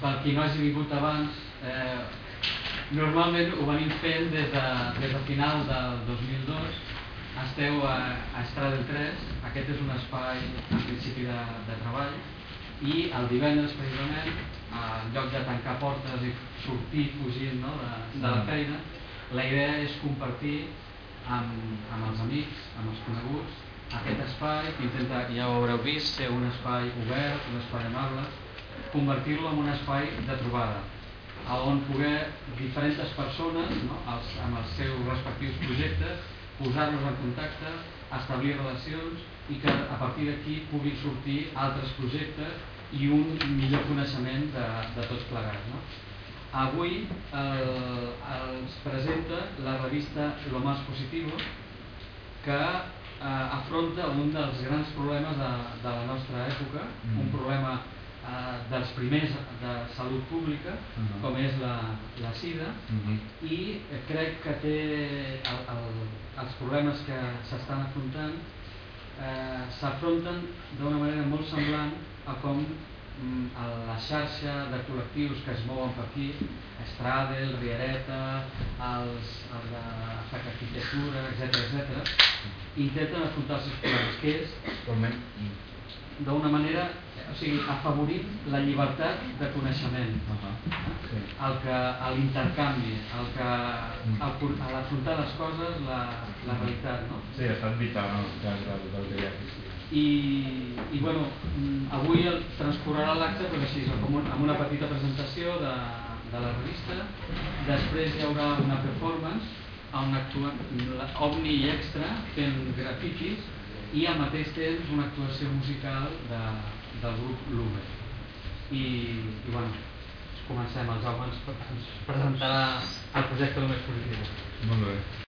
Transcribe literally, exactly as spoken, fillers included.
Per qui no hagi vingut abans, eh, normalment ho venim fent des de, des de final del dos mil dos. Esteu a, a Estradel tres, aquest és un espai en principi de, de treball, i el divendres precisament, en lloc de tancar portes i sortir fugint, no, de, de la feina, la idea és compartir amb, amb els amics, amb els coneguts, aquest espai que intenta, ja ho haureu vist, ser un espai obert, un espai amable, convertir-lo en un espai de trobada, on poder diferents persones, no, els, amb els seus respectius projectes, posar-los en contacte, establir relacions i que a partir d'aquí puguin sortir altres projectes i un millor coneixement de, de tots plegats. No? Avui eh, els presenta la revista Lo Más Positivo, que eh, afronta un dels grans problemes de, de la nostra època, mm. un problema eh, dels primers de salut pública, uh-huh. com és la, la sida, uh-huh. i crec que té el, el, els problemes que s'estan afrontant eh, s'afronten d'una manera molt semblant a com a la xarxa de col·lectius que es mouen per aquí, Estradel, Riereta, els, els de Fac Arquitectura, etcètera, etcètera, intenten afrontar els seus problemes, que és d'una manera, o sigui, afavorir la llibertat de coneixement, uh-huh. el que, l'intercanvi, el que, el, a l'afrontar les coses, la, la realitat, no? Sí, ha estat vital, no? Del, del, del dia que sí. I, i bueno, avui el transcorrerà l'acte doncs així, com un, amb una petita presentació de, de la revista. Després hi haurà una performance on actua Omni i Extra fent grafitis i al mateix temps una actuació musical de, del grup Lume. I, i bueno, comencem. El Jaume ens, ens presentarà el projecte Lo Més Positivo. Molt bé.